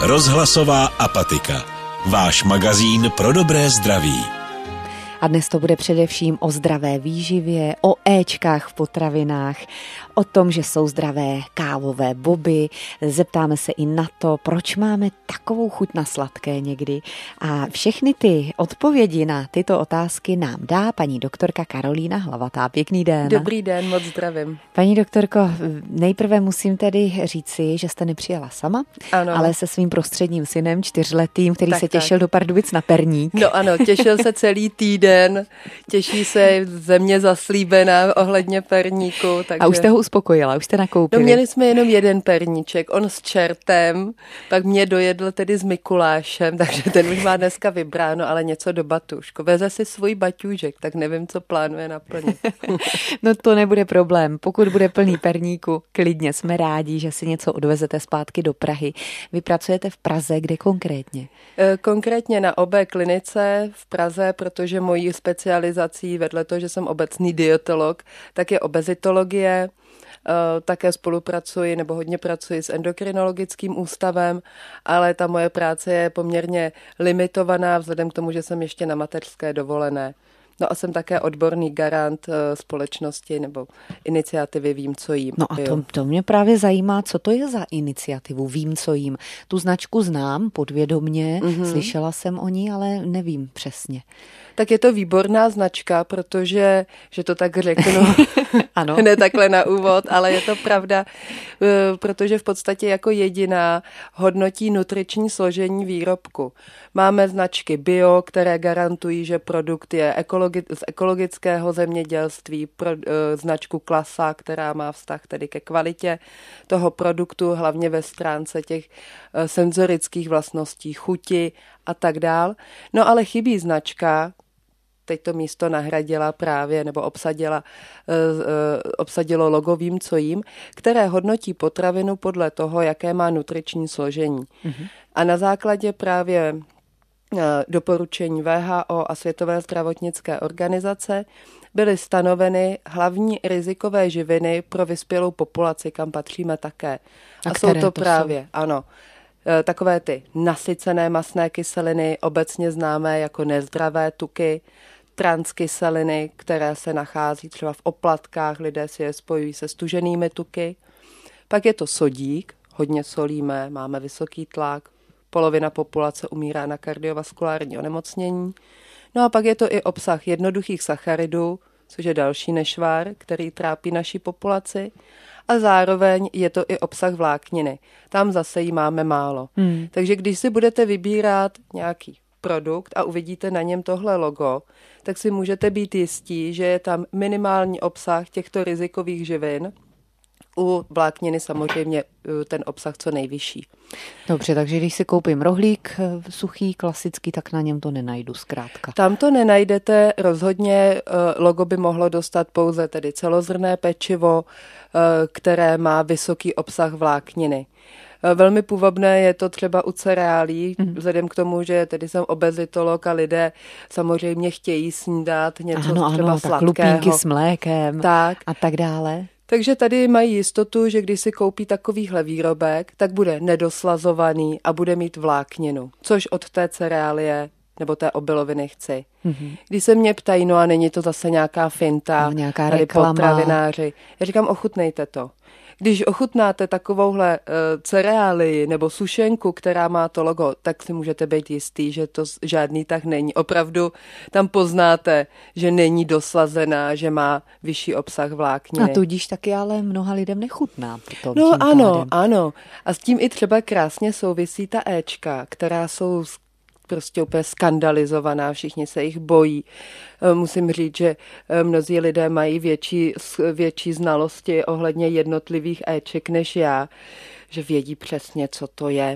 Rozhlasová apatika. Váš magazín pro dobré zdraví. A dnes to bude především o zdravé výživě, o éčkách v potravinách, o tom, že jsou zdravé kávové boby. Zeptáme se i na to, proč máme takovou chuť na sladké někdy. A všechny ty odpovědi na tyto otázky nám dá paní doktorka Karolína Hlavatá. Pěkný den. Dobrý den, moc zdravím. Paní doktorko, nejprve musím tedy říci, že jste nepřijela sama, ano. Ale se svým prostředním synem, 4letým, který se těšil do Pardubic na perník. No ano, těšil se celý týden, těší se země zaslíbená ohledně perníku. Takže... A už jste ho uspokojila, už jste nakoupili. No měli jsme jenom jeden perníček, on s čertem, pak mě dojedl tedy s Mikulášem, takže ten už má dneska vybráno, ale něco do batušku. Veze si svůj baťůžek, tak nevím, co plánuje naplnit. No to nebude problém, pokud bude plný perníku, klidně jsme rádi, že si něco odvezete zpátky do Prahy. Vy pracujete v Praze, kde konkrétně? Konkrétně na OB klinice v Praze, protože mojí specializací vedle toho, že jsem obecný dietolog, tak je obezitologie. Také spolupracuji nebo hodně pracuji s endokrinologickým ústavem, ale ta moje práce je poměrně limitovaná vzhledem k tomu, že jsem ještě na mateřské dovolené. No a jsem také odborný garant společnosti nebo iniciativy Vím, co jím. No a to mě právě zajímá, co to je za iniciativu Vím, co jím. Tu značku znám podvědomě, slyšela jsem o ní, ale nevím přesně. Tak je to výborná značka, protože, že to tak řeknu, ano. Ne takhle na úvod, ale je to pravda, protože v podstatě jako jediná hodnotí nutriční složení výrobku. Máme značky bio, které garantují, že produkt je z ekologického zemědělství, značku Klasa, která má vztah tedy ke kvalitě toho produktu, hlavně ve stránce těch senzorických vlastností, chuti a tak dál. No ale chybí značka, teď to místo nahradila právě, nebo obsadilo logo Vím, co jím, které hodnotí potravinu podle toho, jaké má nutriční složení. A na základě právě doporučení WHO a Světové zdravotnické organizace byly stanoveny hlavní rizikové živiny pro vyspělou populaci, kam patříme také. A jsou to právě, ano, takové ty nasycené mastné kyseliny, obecně známé jako nezdravé tuky, transkyseliny, které se nachází třeba v oplatkách, lidé si je spojují se stuženými tuky. Pak je to sodík, hodně solíme, máme vysoký tlak, polovina populace umírá na kardiovaskulární onemocnění. No a pak je to i obsah jednoduchých sacharidů, což je další nešvar, který trápí naši populaci. A zároveň je to i obsah vlákniny. Tam zase jí máme málo. Takže když si budete vybírat nějaký produkt a uvidíte na něm tohle logo, tak si můžete být jistí, že je tam minimální obsah těchto rizikových živin. U vlákniny samozřejmě ten obsah co nejvyšší. Dobře, takže když si koupím rohlík suchý, klasický, tak na něm to nenajdu zkrátka. Tam to nenajdete, rozhodně logo by mohlo dostat pouze tedy celozrnné pečivo, které má vysoký obsah vlákniny. Velmi půvabné je to třeba u cereálí, vzhledem k tomu, že tedy jsem obezitolog a lidé samozřejmě chtějí snídat něco třeba sladkého. Lupínky s mlékem a tak dále. Takže tady mají jistotu, že když si koupí takovýhle výrobek, tak bude nedoslazovaný a bude mít vlákninu, což od té cereálie nebo té obiloviny chci. Když se mě ptají, no a není to zase nějaká finta, nějaká tady reklama. Potravináři. Já říkám, ochutnejte to. Když ochutnáte takovouhle cereálii nebo sušenku, která má to logo, tak si můžete být jistý, že to žádný tak není. Opravdu tam poznáte, že není doslazená, že má vyšší obsah vlákniny. A tudíž taky ale mnoha lidem nechutná. Potom no ano. A s tím i třeba krásně souvisí ta éčka, která jsou prostě úplně skandalizovaná, všichni se jich bojí. Musím říct, že mnozí lidé mají větší znalosti ohledně jednotlivých éček než já, že vědí přesně, co to je.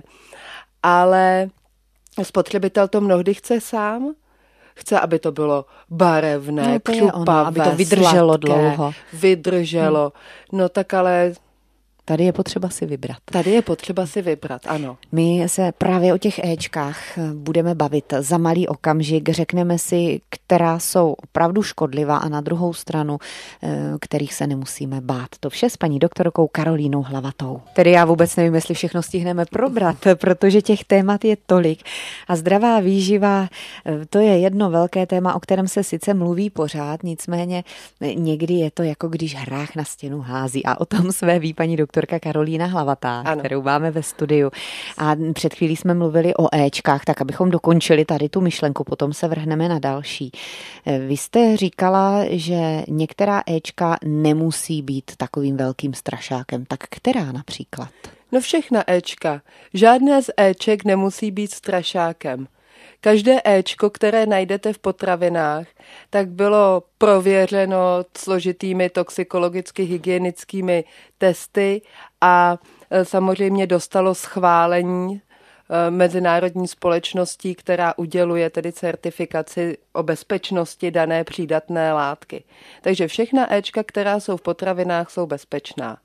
Ale spotřebitel to mnohdy chce sám. Chce, aby to bylo barevné, křupavé, aby to vydrželo sladké, dlouho. Vydrželo. No tak ale Tady je potřeba si vybrat. Tady je potřeba si vybrat, ano. My se právě o těch Ečkách budeme bavit za malý okamžik. Řekneme si, která jsou opravdu škodlivá a na druhou stranu, kterých se nemusíme bát. To vše s paní doktorkou Karolínou Hlavatou. Tedy já vůbec nevím, jestli všechno stihneme probrat, protože těch témat je tolik. A zdravá výživa, to je jedno velké téma, o kterém se sice mluví pořád, nicméně někdy je to jako když hrách na stěnu hází. A o tom své ví paní doktorka Karolína Hlavatá, ano, kterou máme ve studiu. A před chvílí jsme mluvili o Ečkách, tak abychom dokončili tady tu myšlenku, potom se vrhneme na další. Vy jste říkala, že některá Ečka nemusí být takovým velkým strašákem. Tak která například? No všechna Ečka. Žádné z Eček nemusí být strašákem. Každé Ečko, které najdete v potravinách, tak bylo prověřeno složitými toxikologicky hygienickými testy a samozřejmě dostalo schválení mezinárodní společností, která uděluje tedy certifikaci o bezpečnosti dané přídatné látky. Takže všechna Ečka, která jsou v potravinách, jsou bezpečná.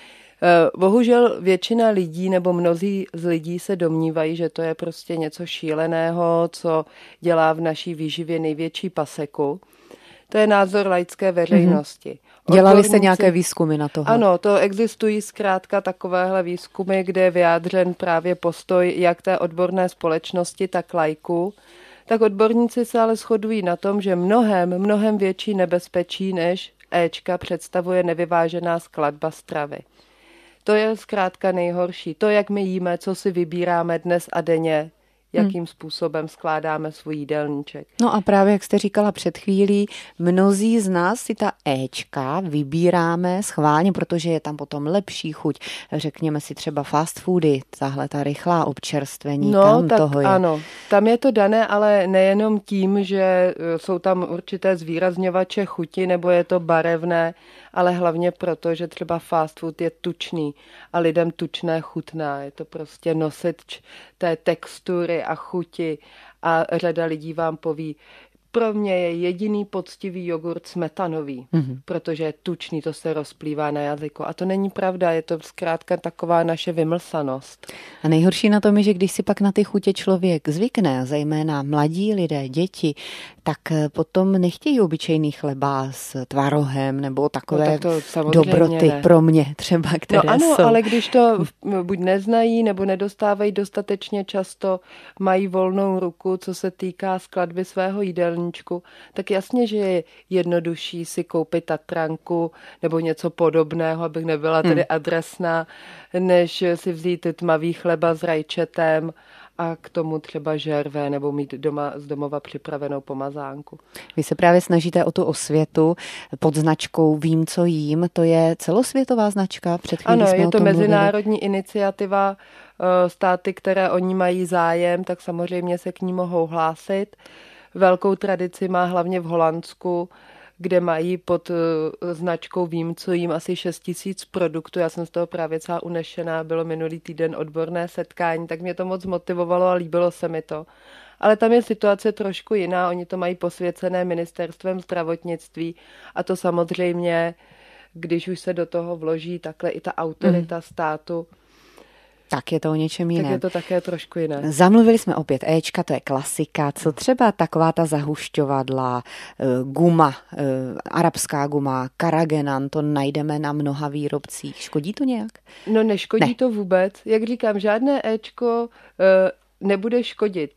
Bohužel většina lidí nebo mnozí z lidí se domnívají, že to je prostě něco šíleného, co dělá v naší výživě největší paseku. To je názor laické veřejnosti. Dělali jste nějaké výzkumy na toho? Ano, to existují zkrátka takovéhle výzkumy, kde je vyjádřen právě postoj jak té odborné společnosti, tak laiků. Tak odborníci se ale shodují na tom, že mnohem větší nebezpečí než Ečka představuje nevyvážená skladba stravy. To je zkrátka nejhorší. To, jak my jíme, co si vybíráme dnes a denně, jakým způsobem skládáme svůj jídelníček. No a právě, jak jste říkala před chvílí, mnozí z nás si ta Ečka vybíráme schválně, protože je tam potom lepší chuť. Řekněme si třeba fast foody, tahle ta rychlá občerstvení, tam tak toho je. Ano, tam je to dané, ale nejenom tím, že jsou tam určité zvýrazňovače chuti, nebo je to barevné, ale hlavně proto, že třeba fast food je tučný a lidem tučné chutná. Je to prostě nosič té textury a chuti a řada lidí vám poví, pro mě je jediný poctivý jogurt smetanový, protože je tučný, to se rozplývá na jazyku. A to není pravda, je to zkrátka taková naše vymlsanost. A nejhorší na tom je, že když si pak na ty chutě člověk zvykne, zejména mladí lidé, děti, tak potom nechtějí obyčejný chleba s tvarohem nebo takové dobroty ne. Pro mě třeba, které jsou. No ano, ale když to buď neznají nebo nedostávají dostatečně často, mají volnou ruku, co se týká skladby svého jídelníčku, tak jasně, že je jednodušší si koupit tatranku nebo něco podobného, abych nebyla tedy adresná, než si vzít tmavý chleba s rajčetem a k tomu třeba žerve nebo mít doma z domova připravenou pomazánku. Vy se právě snažíte o tu osvětu pod značkou Vím, co jím. To je celosvětová značka? Před chvílí ano, jsme je o to tom mezinárodní mluvili. iniciativa. Státy, které o ní mají zájem, tak samozřejmě se k ní mohou hlásit. Velkou tradici má hlavně v Holandsku, kde mají pod značkou Vím, co jím asi 6 000 produktů. Já jsem z toho právě celá unešená, bylo minulý týden odborné setkání, tak mě to moc motivovalo a líbilo se mi to. Ale tam je situace trošku jiná, oni to mají posvěcené ministerstvem zdravotnictví a to samozřejmě, když už se do toho vloží takhle i ta autorita státu, tak je to o něčem jiném. Tak je to také trošku jiné. Zamluvili jsme opět Ečka, to je klasika. Co třeba taková ta zahušťovadla, guma, arabská guma, karagenan, to najdeme na mnoha výrobcích. Škodí to nějak? No neškodí to vůbec. Jak říkám, žádné Ečko nebude škodit.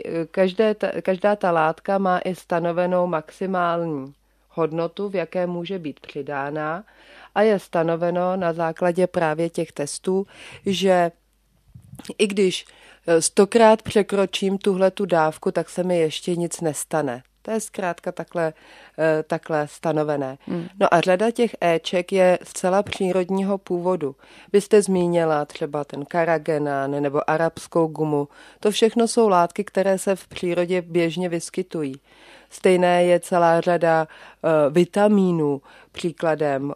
Každá ta látka má i stanovenou maximální hodnotu, v jaké může být přidána a je stanoveno na základě právě těch testů, že i když 100krát překročím tuhletu dávku, tak se mi ještě nic nestane. To je zkrátka takhle stanovené. No a řada těch Eček je zcela přírodního původu. Vy jste zmínila třeba ten karagenan nebo arabskou gumu. To všechno jsou látky, které se v přírodě běžně vyskytují. Stejné je celá řada vitamínů. Příkladem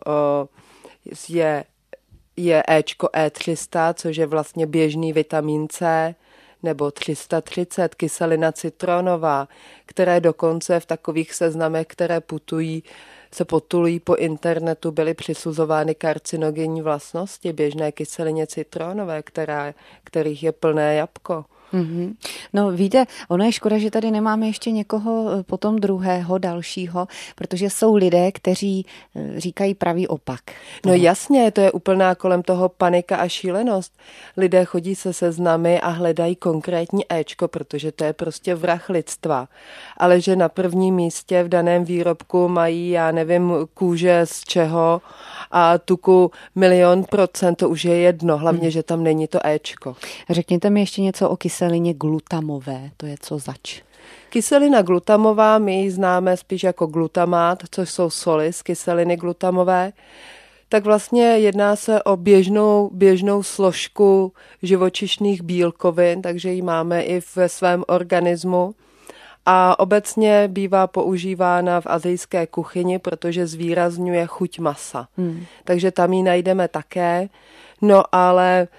je Ečko E300, což je vlastně běžný vitamin C, nebo 330, kyselina citronová, které dokonce v takových seznamech, které putují se potulují po internetu, byly přisuzovány karcinogenní vlastnosti běžné kyselině citronové, kterých je plné jabko. Mm-hmm. No víte, ono je škoda, že tady nemáme ještě někoho potom druhého, dalšího, protože jsou lidé, kteří říkají pravý opak. No jasně, to je úplná kolem toho panika a šílenost. Lidé chodí se seznamy a hledají konkrétní éčko, protože to je prostě vrah lidstva. Ale že na prvním místě v daném výrobku mají, já nevím, kůže z čeho a tuku 1,000,000%, to už je jedno, hlavně, že tam není to éčko. Řekněte mi ještě něco o kyselině glutamové, to je co zač? Kyselina glutamová, my ji známe spíš jako glutamát, což jsou soli z kyseliny glutamové, tak vlastně jedná se o běžnou složku živočišných bílkovin, takže ji máme i ve svém organismu. A obecně bývá používána v asijské kuchyni, protože zvýrazňuje chuť masa. Takže tam ji najdeme také. No ale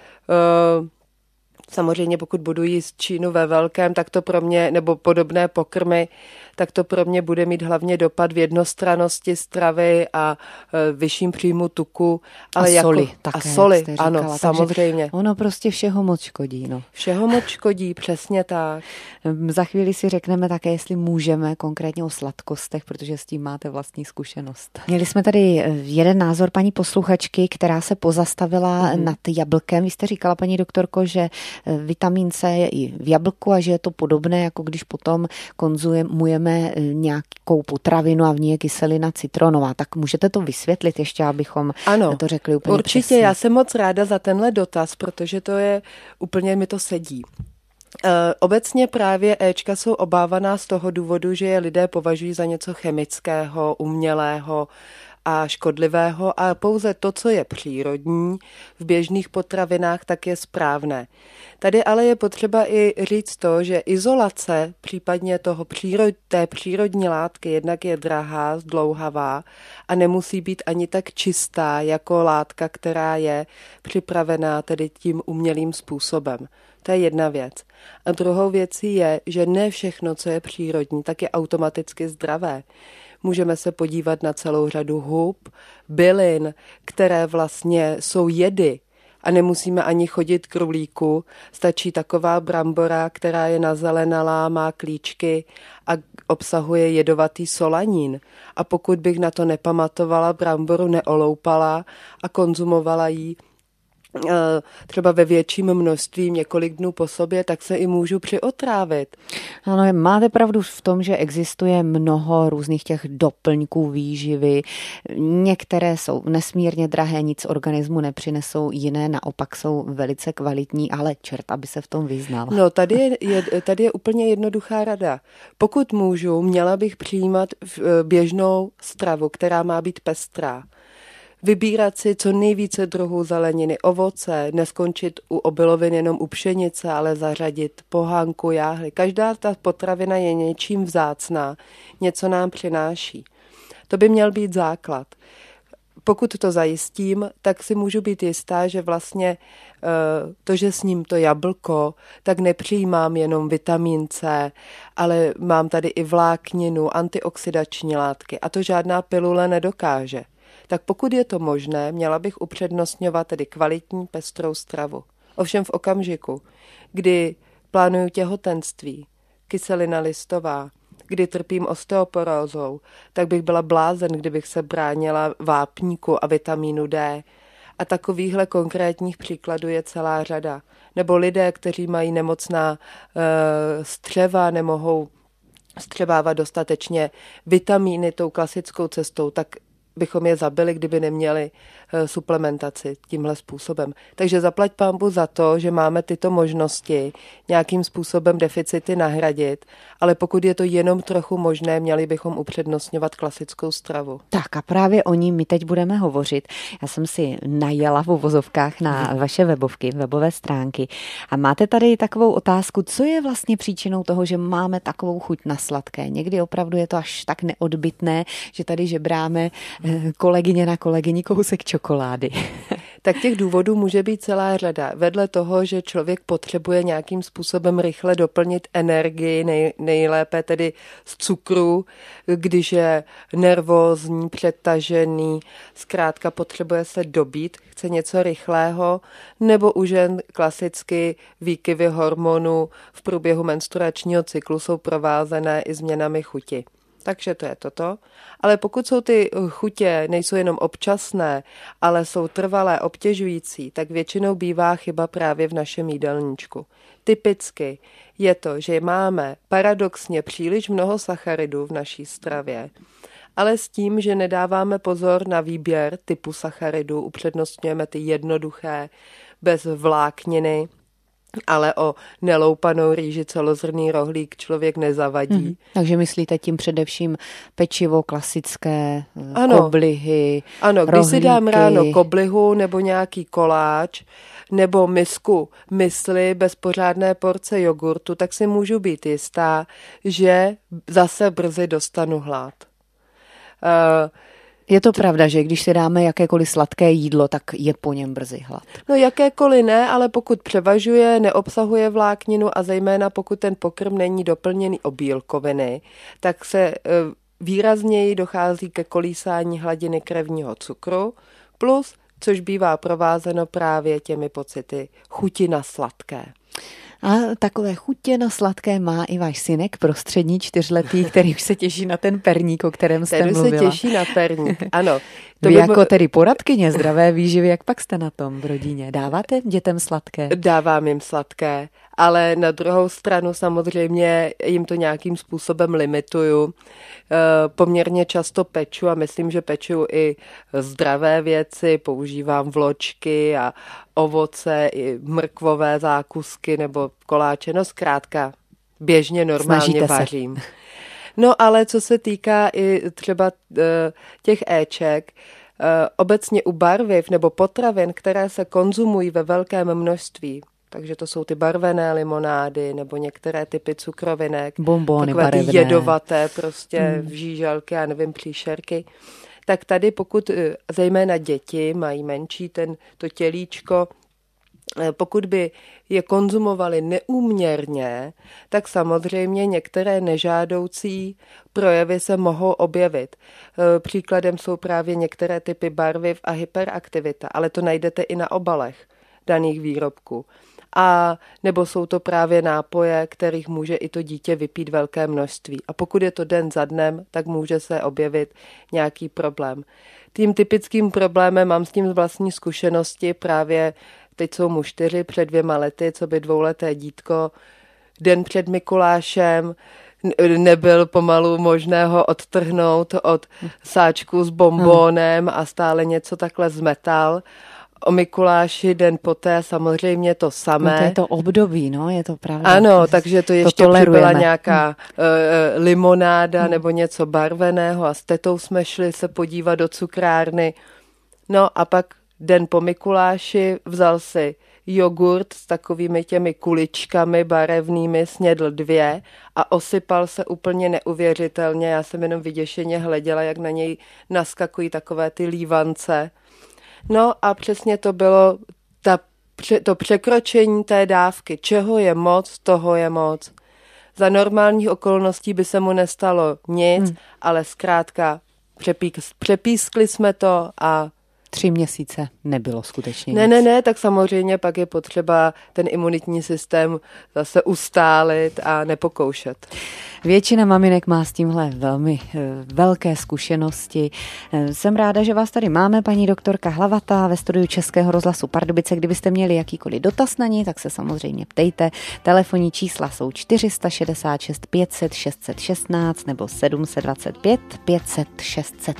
samozřejmě pokud budu jíst Čínu ve velkém, tak to pro mě, nebo podobné pokrmy, tak to pro mě bude mít hlavně dopad v jednostrannosti stravy a vyšším příjmu tuku. Ale a soli jako, také, a soli, říkala, ano, samozřejmě. Ono prostě všeho moc škodí. No. Všeho moc škodí, přesně tak. Za chvíli si řekneme také, jestli můžeme konkrétně o sladkostech, protože s tím máte vlastní zkušenost. Měli jsme tady jeden názor paní posluchačky, která se pozastavila nad jablkem. Vy jste říkala, paní doktorko, že vitamin C je i v jablku a že je to podobné, jako když potom konzumujeme nějakou potravinu a v ní je kyselina citronová. Tak můžete to vysvětlit ještě, abychom to řekli úplně určitě, přesně. Já jsem moc ráda za tenhle dotaz, protože to je úplně, mi to sedí. Obecně právě éčka jsou obávaná z toho důvodu, že je lidé považují za něco chemického, umělého a škodlivého a pouze to, co je přírodní v běžných potravinách, tak je správné. Tady ale je potřeba i říct to, že izolace případně té přírodní látky jednak je drahá, zdlouhavá a nemusí být ani tak čistá jako látka, která je připravená tedy tím umělým způsobem. To je jedna věc. A druhou věcí je, že ne všechno, co je přírodní, tak je automaticky zdravé. Můžeme se podívat na celou řadu hub, bylin, které vlastně jsou jedy a nemusíme ani chodit k rulíku. Stačí taková brambora, která je nazelenalá, má klíčky a obsahuje jedovatý solanín. A pokud bych na to nepamatovala, bramboru neoloupala a konzumovala ji třeba ve větším množství několik dnů po sobě, tak se i můžu přiotrávit. Ano, máte pravdu v tom, že existuje mnoho různých těch doplňků výživy. Některé jsou nesmírně drahé, nic organismu nepřinesou, jiné naopak jsou velice kvalitní, ale čert, aby se v tom vyznal. No, tady je úplně jednoduchá rada. Pokud můžu, měla bych přijímat běžnou stravu, která má být pestrá. Vybírat si co nejvíce druhů zeleniny, ovoce, neskončit u obilovin jenom u pšenice, ale zařadit pohánku, jáhly. Každá ta potravina je něčím vzácná, něco nám přináší. To by měl být základ. Pokud to zajistím, tak si můžu být jistá, že vlastně to, že s ním to jablko, tak nepřijímám jenom vitamin C, ale mám tady i vlákninu, antioxidační látky a to žádná pilule nedokáže. Tak pokud je to možné, měla bych upřednostňovat tedy kvalitní pestrou stravu. Ovšem v okamžiku, kdy plánuju těhotenství, kyselina listová, kdy trpím osteoporózou, tak bych byla blázen, kdybych se bránila vápníku a vitamínu D. A takovýchhle konkrétních příkladů je celá řada. Nebo lidé, kteří mají nemocná střeva, nemohou střebávat dostatečně vitamíny tou klasickou cestou, tak bychom je zabili, kdyby neměli suplementaci tímhle způsobem. Takže zaplať pánbu za to, že máme tyto možnosti nějakým způsobem deficity nahradit, ale pokud je to jenom trochu možné, měli bychom upřednostňovat klasickou stravu. Tak a právě o ní my teď budeme hovořit. Já jsem si najela v uvozovkách na vaše webové stránky a máte tady takovou otázku, co je vlastně příčinou toho, že máme takovou chuť na sladké. Někdy opravdu je to až tak neodbytné, že tady žebráme kolegyně na kolegyni kousek čokolády. Tak těch důvodů může být celá řada. Vedle toho, že člověk potřebuje nějakým způsobem rychle doplnit energii, nejlépe tedy z cukru, když je nervózní, přetažený, zkrátka potřebuje se dobít, chce něco rychlého, nebo u žen klasicky výkyvy hormonů v průběhu menstruačního cyklu jsou provázené i změnami chuti. Takže to je toto. Ale pokud jsou ty chutě, nejsou jenom občasné, ale jsou trvalé, obtěžující, tak většinou bývá chyba právě v našem jídelníčku. Typicky je to, že máme paradoxně příliš mnoho sacharidů v naší stravě, ale s tím, že nedáváme pozor na výběr typu sacharidů, upřednostňujeme ty jednoduché, bez vlákniny, ale o neloupanou rýži celozrnný rohlík člověk nezavadí. Takže myslíte tím především pečivo klasické, ano, koblihy, ano, když rohlíky. si dám ráno koblihu nebo nějaký koláč nebo misku mysli bez pořádné porce jogurtu, tak si můžu být jistá, že zase brzy dostanu hlad. Je to pravda, že když si dáme jakékoliv sladké jídlo, tak je po něm brzy hlad. No jakékoliv ne, ale pokud převažuje, neobsahuje vlákninu a zejména pokud ten pokrm není doplněný o bílkoviny, tak se výrazněji dochází ke kolísání hladiny krevního cukru, plus, což bývá provázeno právě těmi pocity chuti na sladké. A takové chutě na sladké má i váš synek, prostřední 4letý, který už se těší na ten perník, o kterém jste mluvila. Který se těší na perník, ano. Vy jako tedy poradkyně zdravé výživy, jak pak jste na tom v rodině? Dáváte dětem sladké? Dávám jim sladké, ale na druhou stranu samozřejmě jim to nějakým způsobem limituju. Poměrně často peču a myslím, že peču i zdravé věci, používám vločky a ovoce, i mrkvové zákusky nebo koláče, no zkrátka běžně normálně vařím. No ale co se týká i třeba těch éček, obecně u barviv nebo potravin, které se konzumují ve velkém množství, takže to jsou ty barvené limonády nebo některé typy cukrovinek, bonbony takové ty jedovaté prostě žíželky, já nevím, příšerky, tak tady pokud zejména děti mají menší to tělíčko, pokud by je konzumovali neúměrně, tak samozřejmě některé nežádoucí projevy se mohou objevit. Příkladem jsou právě některé typy barviv a hyperaktivita, ale to najdete i na obalech daných výrobků. A nebo jsou to právě nápoje, kterých může i to dítě vypít velké množství. A pokud je to den za dnem, tak může se objevit nějaký problém. Tím typickým problémem, mám s tím z vlastní zkušenosti, právě teď jsou mu 4, před 2 lety, co by 2leté dítko, den před Mikulášem, nebyl pomalu možné ho odtrhnout od sáčku s bonbónem a stále něco takhle zmetal. O Mikuláši den poté samozřejmě to samé. No to je to období, no, je to pravda. Ano, takže to ještě přibyla nějaká limonáda Hmm. nebo něco barveného a s tetou jsme šli se podívat do cukrárny. No a pak den po Mikuláši vzal si jogurt s takovými těmi kuličkami barevnými, snědl 2 a osypal se úplně neuvěřitelně. Já jsem jenom vyděšeně hleděla, jak na něj naskakují takové ty lívance. No a přesně to bylo to překročení té dávky. Čeho je moc, toho je moc. Za normálních okolností by se mu nestalo nic, ale zkrátka přepískli jsme to a 3 měsíce nebylo skutečně nic. nic. Ne, tak samozřejmě pak je potřeba ten imunitní systém zase ustálit a nepokoušet. Většina maminek má s tímhle velmi velké zkušenosti. Jsem ráda, že vás tady máme, paní doktorka Hlavatá ve studiu Českého rozhlasu Pardubice. Kdybyste měli jakýkoliv dotaz na ní, tak se samozřejmě ptejte. Telefonní čísla jsou 466 500 616 nebo 725 500 600.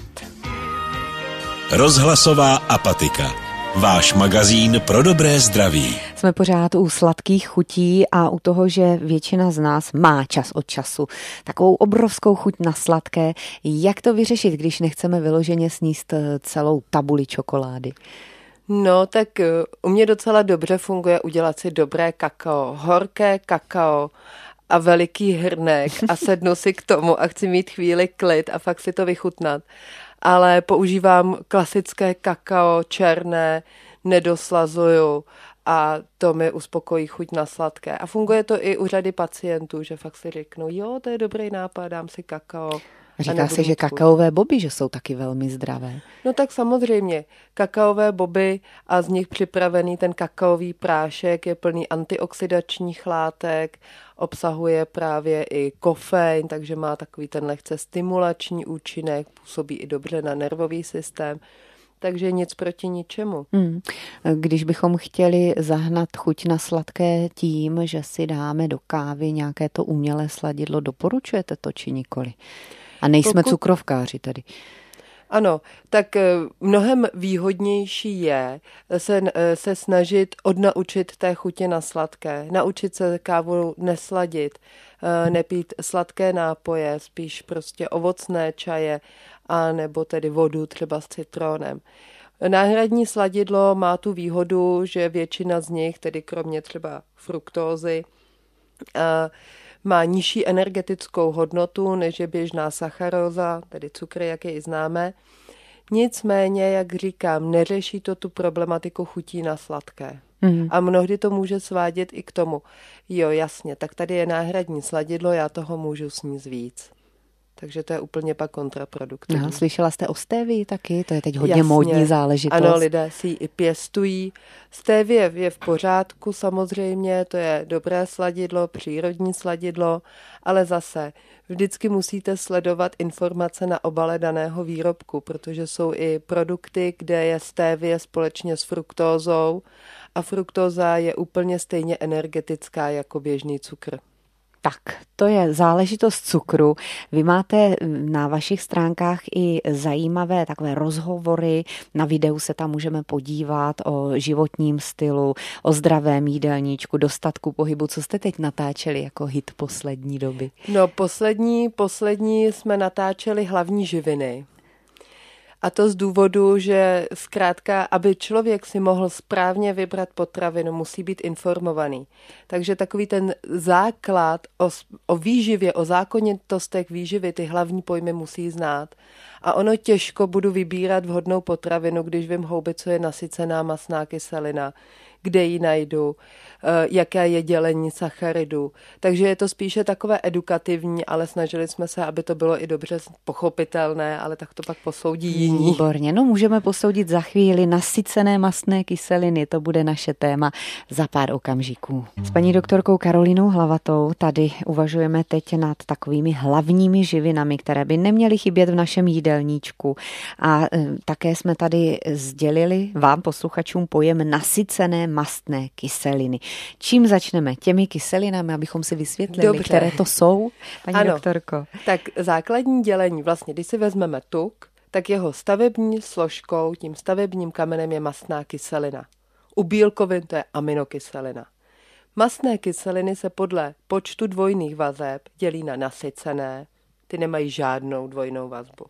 Rozhlasová apatika. Váš magazín pro dobré zdraví. Jsme pořád u sladkých chutí a u toho, že většina z nás má čas od času takovou obrovskou chuť na sladké. Jak to vyřešit, když nechceme vyloženě sníst celou tabuli čokolády? No, tak u mě docela dobře funguje udělat si dobré kakao, horké kakao a veliký hrnek a sednu si k tomu a chci mít chvíli klid a fakt si to vychutnat. Ale používám klasické kakao černé, nedoslazuju a to mi uspokojí chuť na sladké. A funguje to i u řady pacientů, že fakt si řeknou, jo, to je dobrý nápad, dám si kakao. Říká se, že kakaové boby, že jsou taky velmi zdravé. No tak samozřejmě, kakaové boby a z nich připravený ten kakaový prášek je plný antioxidačních látek, obsahuje právě i kofein, takže má takový ten lehce stimulační účinek, působí i dobře na nervový systém. Takže nic proti ničemu. Když bychom chtěli zahnat chuť na sladké tím, že si dáme do kávy nějaké to umělé sladidlo, doporučujete to či nikoli? A nejsme cukrovkáři tady. Ano, tak mnohem výhodnější je se snažit odnaučit té chutě na sladké. Naučit se kávu nesladit, nepít sladké nápoje, spíš prostě ovocné čaje a nebo tedy vodu třeba s citronem. Náhradní sladidlo má tu výhodu, že většina z nich, tedy kromě třeba fruktózy, má nižší energetickou hodnotu než je běžná sacharóza, tedy cukr, jak jej známe. Nicméně, jak říkám, neřeší to tu problematiku chutí na sladké. A mnohdy to může svádět i k tomu, jo jasně, tak tady je náhradní sladidlo, já toho můžu sníst víc. Takže to je úplně pak kontraproduktivní. No, slyšela jste o stévii taky? To je teď hodně módní záležitost. Ano, lidé si ji i pěstují. Stévie je v pořádku samozřejmě, to je dobré sladidlo, přírodní sladidlo, ale zase vždycky musíte sledovat informace na obale daného výrobku, protože jsou i produkty, kde je stévie společně s fruktózou a fruktóza je úplně stejně energetická jako běžný cukr. Tak, to je záležitost cukru. Vy máte na vašich stránkách i zajímavé takové rozhovory. Na videu se tam můžeme podívat o životním stylu, o zdravém jídelníčku, dostatku pohybu. Co jste teď natáčeli jako hit poslední doby? No, poslední jsme natáčeli hlavní živiny. A to z důvodu, že zkrátka, aby člověk si mohl správně vybrat potravinu, musí být informovaný. Takže takový ten základ o výživě, o zákonitostech výživy, ty hlavní pojmy musí znát. A ono těžko budu vybírat vhodnou potravinu, když vím houby, co je nasycená mastná kyselina, kde ji najdu, jaké je dělení sacharidů. Takže je to spíše takové edukativní, ale snažili jsme se, aby to bylo i dobře pochopitelné, ale tak to pak posoudí jiní. Výborně, no můžeme posoudit za chvíli nasycené mastné kyseliny, to bude naše téma za pár okamžiků. S paní doktorkou Karolínou Hlavatou tady uvažujeme teď nad takovými hlavními živinami, které by neměly chybět v našem jídelníčku. A také jsme tady sdělili vám, posluchačům, pojem nasycené mastné kyseliny. Čím začneme? Těmi kyselinami, abychom si vysvětlili, dobře, které to jsou, paní doktorko? Tak základní dělení, vlastně, když si vezmeme tuk, tak jeho stavební složkou, tím stavebním kamenem je mastná kyselina. U bílkovin to je aminokyselina. Mastné kyseliny se podle počtu dvojných vazeb dělí na nasycené, ty nemají žádnou dvojnou vazbu.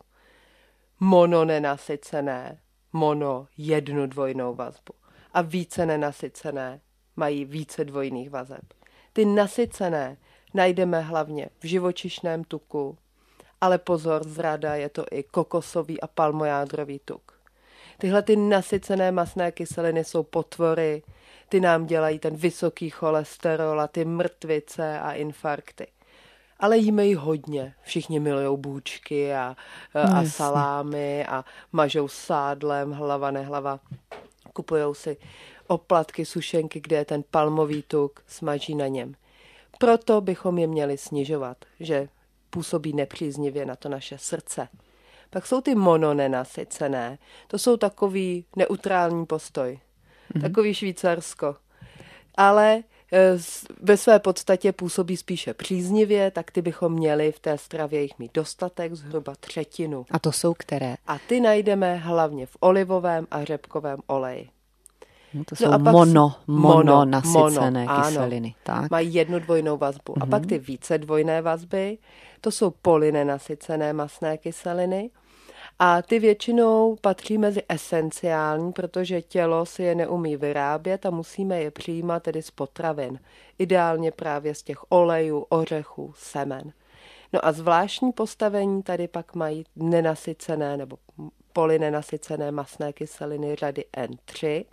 Mononenasycené, jednu dvojnou vazbu. A více nenasycené mají více dvojných vazeb. Ty nasycené najdeme hlavně v živočišném tuku, ale pozor, zrada, je to i kokosový a palmojádrový tuk. Tyhle ty nasycené mastné kyseliny jsou potvory, ty nám dělají ten vysoký cholesterol a ty mrtvice a infarkty. Ale jíme ji hodně. Všichni milujou bůčky a salámy a mažou sádlem, hlava nehlava. Kupujou si oplatky, sušenky, kde je ten palmový tuk, smaží na něm. Proto bychom je měli snižovat, že působí nepříznivě na to naše srdce. Pak jsou ty mononenasycené. To jsou takový neutrální postoj. Takový Švýcarsko. Ale ve své podstatě působí spíše příznivě, tak ty bychom měli v té stravě jich mít dostatek, zhruba 1/3. A to jsou které? A ty najdeme hlavně v olivovém a řepkovém oleji. No to jsou mononasycené kyseliny. Tak. Mají jednu dvojnou vazbu. A pak ty více dvojné vazby, to jsou polynenasycené mastné kyseliny. A ty většinou patří mezi esenciální, protože tělo si je neumí vyrábět a musíme je přijímat tedy z potravin. Ideálně právě z těch olejů, ořechů, semen. No a zvláštní postavení tady pak mají nenasycené nebo polynenasycené mastné kyseliny řady N3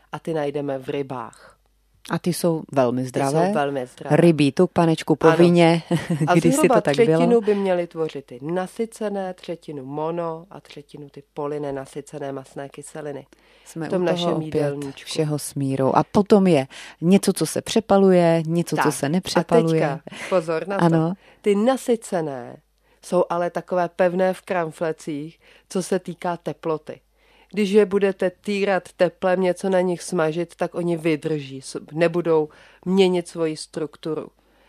a ty najdeme v rybách. A ty jsou velmi zdravé. Ty jsou velmi zdravé. Rybí tuk, panečku, povinně, když si to tak bylo. A třetinu by měly tvořit ty nasycené, třetinu mono a třetinu ty polynenasycené mastné kyseliny. Jsme v tom u toho našem opět jídelníčku. Všeho s mírou. A potom je něco, co se přepaluje, něco, co se nepřepaluje. A teďka, pozor na to. Ano. Ty nasycené jsou ale takové pevné v kramflecích, co se týká teploty. Když je budete týrat teplem, něco na nich smažit, tak oni vydrží, nebudou měnit svoji strukturu.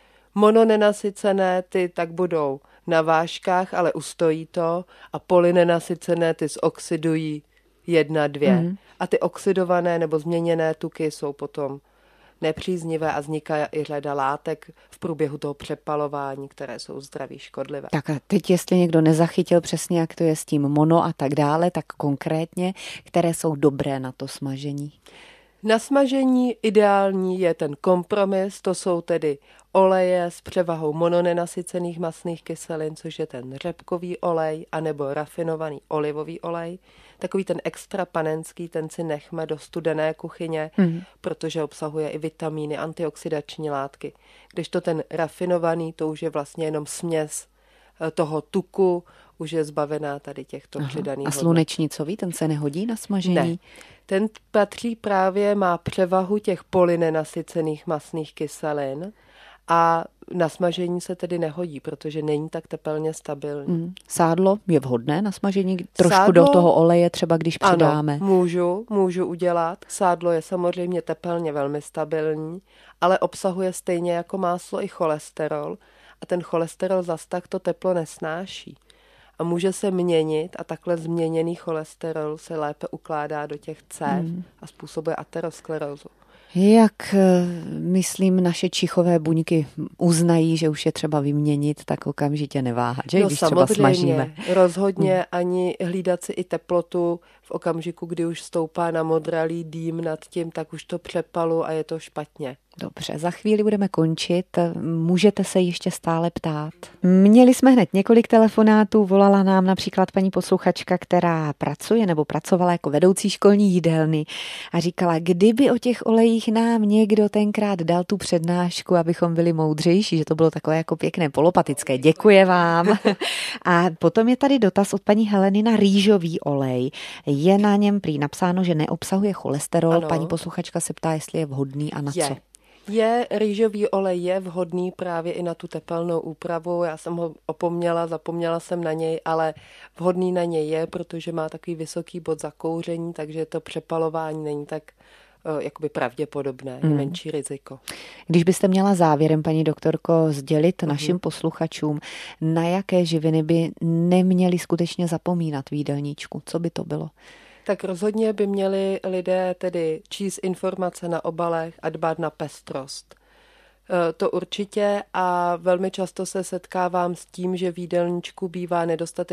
Mononenasycené ty tak budou na vážkách, ale ustojí to, a polynenasycené ty zoxidují 1, 2. A ty oxidované nebo změněné tuky jsou potom nepříznivé a vzniká i řada látek v průběhu toho přepalování, které jsou zdraví škodlivé. Tak a teď, jestli někdo nezachytil přesně, jak to je s tím mono a tak dále, tak konkrétně, které jsou dobré na to smažení? Na smažení ideální je ten kompromis, to jsou tedy oleje s převahou mononenasycených mastných kyselin, což je ten řepkový olej, anebo rafinovaný olivový olej. Takový ten extra panenský, ten si nechme do studené kuchyně, protože obsahuje i vitamíny, antioxidační látky. Kdežto ten rafinovaný, to už je vlastně jenom směs toho tuku, už je zbavená tady těchto přidaných hodnot. A slunečnicový, ten se nehodí na smažení? Ne. Ten patří právě, má převahu těch polynenasycených mastných kyselin a na smažení se tedy nehodí, protože není tak tepelně stabilní. Sádlo je vhodné na smažení? Trošku do toho oleje třeba, když přidáme? Ano, můžu udělat. Sádlo je samozřejmě tepelně velmi stabilní, ale obsahuje stejně jako máslo i cholesterol a ten cholesterol zas tak to teplo nesnáší. A může se měnit a takhle změněný cholesterol se lépe ukládá do těch cév a způsobuje aterosklerózu. Jak, myslím, naše čichové buňky uznají, že už je třeba vyměnit, tak okamžitě neváhat, že? No Když třeba smažíme. Rozhodně ani hlídat si i teplotu v okamžiku, kdy už stoupá na modralý dým nad tím, tak už to přepalu a je to špatně. Dobře, za chvíli budeme končit. Můžete se ještě stále ptát. Měli jsme hned několik telefonátů, volala nám například paní posluchačka, která pracuje nebo pracovala jako vedoucí školní jídelny a říkala, kdyby o těch olejích nám někdo tenkrát dal tu přednášku, abychom byli moudřejší, že to bylo takové jako pěkné polopatické. Děkuji vám. A potom je tady dotaz od paní Heleny na rýžový olej. Je na něm prý napsáno, že neobsahuje cholesterol. Ano. Paní posluchačka se ptá, jestli je vhodný a na co. Rýžový olej je vhodný právě i na tu tepelnou úpravu. Já jsem ho opomněla, zapomněla jsem na něj, ale vhodný na něj je, protože má takový vysoký bod zakouření, takže to přepalování není tak jakoby pravděpodobné, je menší riziko. Když byste měla závěrem, paní doktorko, sdělit našim posluchačům, na jaké živiny by neměli skutečně zapomínat v jídelníčku, co by to bylo? Tak rozhodně by měli lidé tedy číst informace na obalech a dbát na pestrost. To určitě a velmi často se setkávám s tím, že v jídelníčku bývá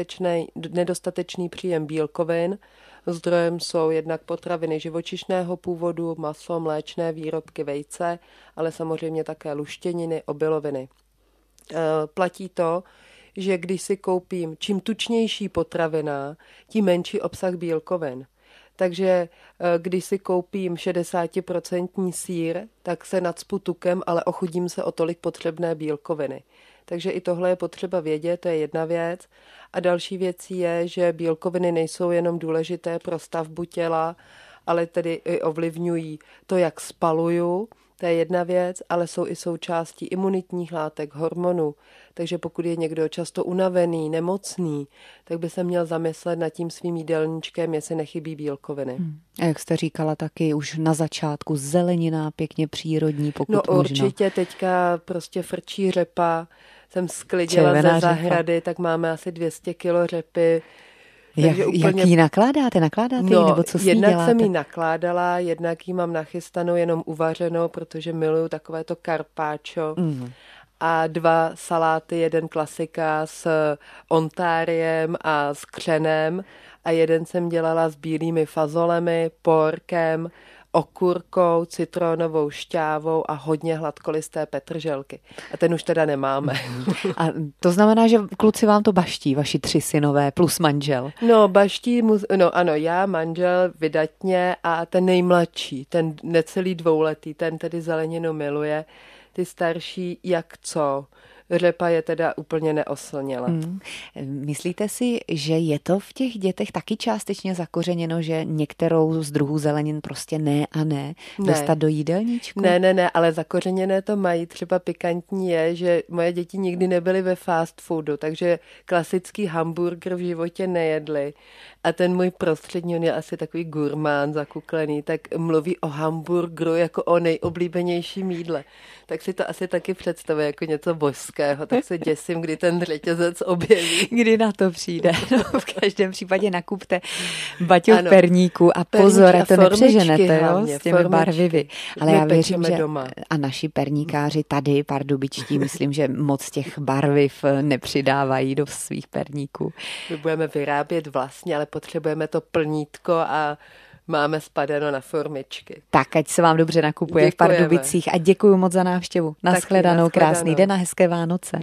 nedostatečný příjem bílkovin. Zdrojem jsou jednak potraviny živočišného původu, maso, mléčné výrobky, vejce, ale samozřejmě také luštěniny, obiloviny. Platí to, že když si koupím čím tučnější potravina, tím menší obsah bílkovin. Takže když si koupím 60% sýr, tak se nacpu tukem, ale ochudím se o tolik potřebné bílkoviny. Takže i tohle je potřeba vědět, to je jedna věc. A další věcí je, že bílkoviny nejsou jenom důležité pro stavbu těla, ale tedy i ovlivňují to, jak spaluju. To je jedna věc, ale jsou i součástí imunitních látek, hormonů. Takže pokud je někdo často unavený, nemocný, tak by se měl zamyslet nad tím svým jídelníčkem, jestli nechybí bílkoviny. A jak jste říkala taky už na začátku, zelenina pěkně přírodní, pokud možno. No určitě, teďka prostě frčí řepa, jsem sklidila ze zahrady, tak máme asi 200 kilo řepy. Jak ji nakládáte? Nakládáte ji, nebo co s ní jednak děláte? jsem ji nakládala, jednak ji mám nachystanou, jenom uvařenou, protože miluju takovéto carpaccio. A 2 saláty, jeden klasika s ontáriem a s křenem a jeden jsem dělala s bílými fazolemi, porkem, okurkou, citronovou šťávou a hodně hladkolisté petrželky. A ten už teda nemáme. A to znamená, že kluci vám to baští, vaši 3 synové plus manžel. No, baští, ano, já, manžel, vydatně a ten nejmladší, ten necelý 2letý, ten tedy zeleninu miluje, ty starší jak co. Řepa je teda úplně neoslněla. Myslíte si, že je to v těch dětech taky částečně zakořeněno, že některou z druhů zelenin prostě ne dostat do jídelníčku? Ne, ale zakořeněné to mají. Třeba pikantní je, že moje děti nikdy nebyly ve fast foodu, takže klasický hamburger v životě nejedli. A ten můj prostřední, on je asi takový gurmán zakuklený, tak mluví o hamburgeru jako o nejoblíbenějším jídle. Tak si to asi taky představuje jako něco božského, tak se děsím, kdy ten řetězec objeví. Kdy na to přijde. No, v každém případě nakupte baťoch perníku a pozor, to nepřeženete, jo, s těmi barvivy. Ale já věřím, že doma. A naši perníkáři tady, pardubičtí, myslím, že moc těch barviv nepřidávají do svých perníků. My budeme vyrábět vlastně, ale potřebujeme to plnítko a máme spadeno na formičky. Tak, ať se vám dobře nakupuje. Děkujeme. V Pardubicích a děkuju moc za návštěvu. Naschledanou, krásný den a hezké Vánoce.